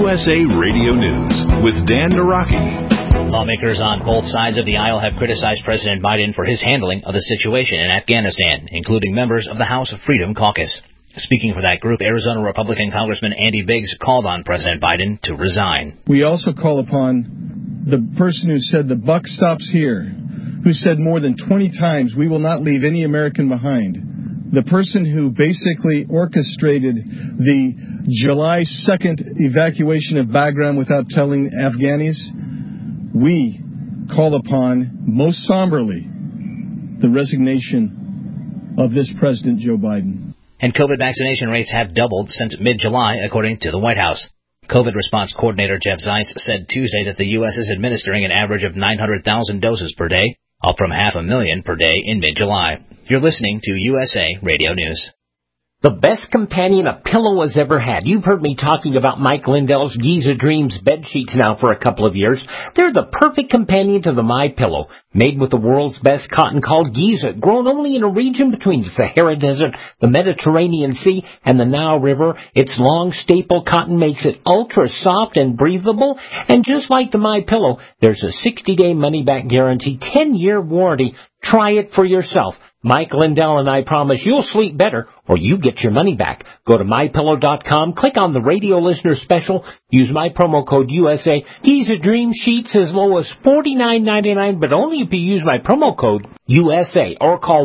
USA Radio News with Dan Naraki. Lawmakers on both sides of the aisle have criticized President Biden for his handling of the situation in Afghanistan, including members of the House Freedom Caucus. Speaking for that group, Arizona Republican Congressman Andy Biggs called on President Biden to resign. We also call upon the person who said the buck stops here, who said more than 20 times, we will not leave any American behind. The person who basically orchestrated the July 2nd evacuation of Bagram without telling Afghanis, we call upon, most somberly, the resignation of this President Joe Biden. And COVID vaccination rates have doubled since mid-July, according to the White House. COVID response coordinator Jeff Zients said Tuesday that the U.S. is administering an average of 900,000 doses per day, up from 500,000 per day in mid-July. You're listening to USA Radio News. The best companion a pillow has ever had. You've heard me talking about Mike Lindell's Giza Dreams bed sheets now for a couple of years. They're the perfect companion to the MyPillow. Made with the world's best cotton called Giza, grown only in a region between the Sahara Desert, the Mediterranean Sea, and the Nile River. Its long staple cotton makes it ultra soft and breathable. And just like the MyPillow, there's a 60-day money-back guarantee, 10-year warranty. Try it for yourself. Mike Lindell and I promise you'll sleep better or you get your money back. Go to MyPillow.com, click on the radio listener special, use my promo code USA. Giza Dream Sheets as low as $49.99, but only if you use my promo code USA or call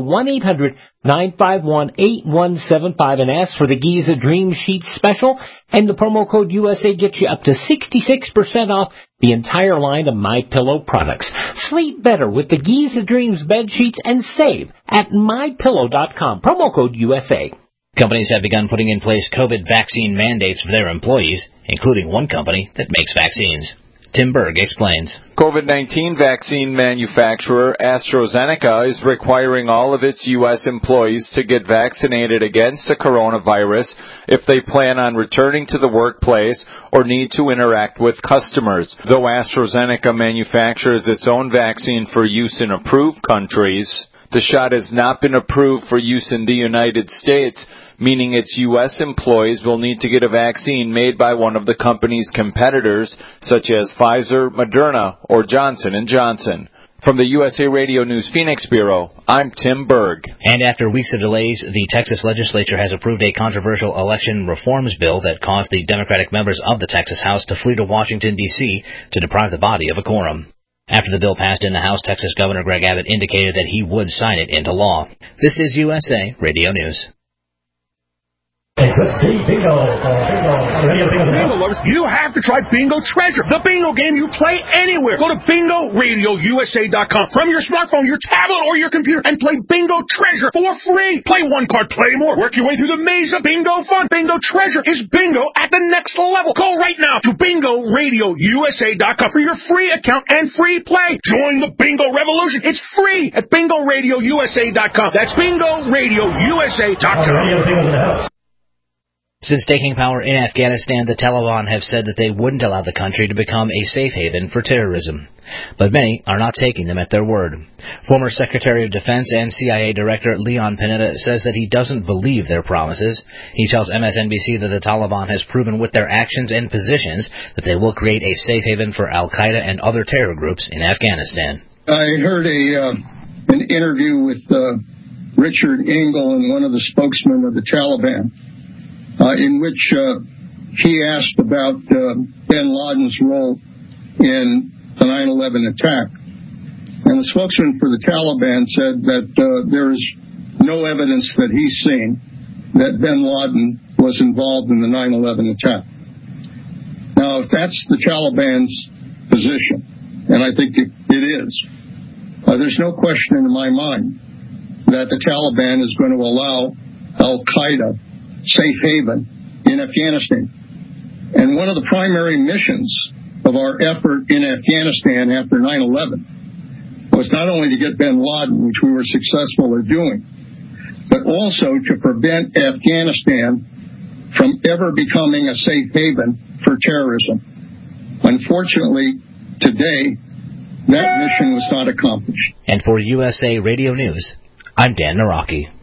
1-800-951-8175 and ask for the Giza Dream Sheets special. And the promo code USA gets you up to 66% off the entire line of MyPillow products. Sleep better with the Giza Dreams bed sheets and save at MyPillow.com. Promo code USA. Companies have begun putting in place COVID vaccine mandates for their employees, including one company that makes vaccines. Tim Berg explains. COVID-19 vaccine manufacturer AstraZeneca is requiring all of its U.S. employees to get vaccinated against the coronavirus if they plan on returning to the workplace or need to interact with customers. Though AstraZeneca manufactures its own vaccine for use in approved countries, the shot has not been approved for use in the United States, meaning its U.S. employees will need to get a vaccine made by one of the company's competitors, such as Pfizer, Moderna, or Johnson & Johnson. From the USA Radio News Phoenix Bureau, I'm Tim Berg. And after weeks of delays, the Texas legislature has approved a controversial election reforms bill that caused the Democratic members of the Texas House to flee to Washington, D.C. to deprive the body of a quorum. After the bill passed in the House, Texas Governor Greg Abbott indicated that he would sign it into law. This is USA Radio News. Bingo lovers, you have to try Bingo Treasure, the bingo game you play anywhere. Go to BingoRadioUSA.com from your smartphone, your tablet, or your computer and play Bingo Treasure for free. Play one card, play more. Work your way through the maze of bingo fun. Bingo Treasure is bingo at the next level. Go right now to BingoRadioUSA.com for your free account and free play. Join the bingo revolution. It's free at BingoRadioUSA.com. That's BingoRadioUSA.com. Since taking power in Afghanistan, the Taliban have said that they wouldn't allow the country to become a safe haven for terrorism. But many are not taking them at their word. Former Secretary of Defense and CIA Director Leon Panetta says that he doesn't believe their promises. He tells MSNBC that the Taliban has proven with their actions and positions that they will create a safe haven for al-Qaeda and other terror groups in Afghanistan. I heard an interview with Richard Engel and one of the spokesmen of the Taliban, in which he asked about bin Laden's role in the 9/11 attack. And the spokesman for the Taliban said that there is no evidence that he's seen that bin Laden was involved in the 9/11 attack. Now, if that's the Taliban's position, and I think it is, there's no question in my mind that the Taliban is going to allow al-Qaeda safe haven in Afghanistan. And one of the primary missions of our effort in Afghanistan after 9/11 was not only to get bin Laden, which we were successful at doing, but also to prevent Afghanistan from ever becoming a safe haven for terrorism. Unfortunately, today, that mission was not accomplished. And for USA Radio News, I'm Dan Naraki.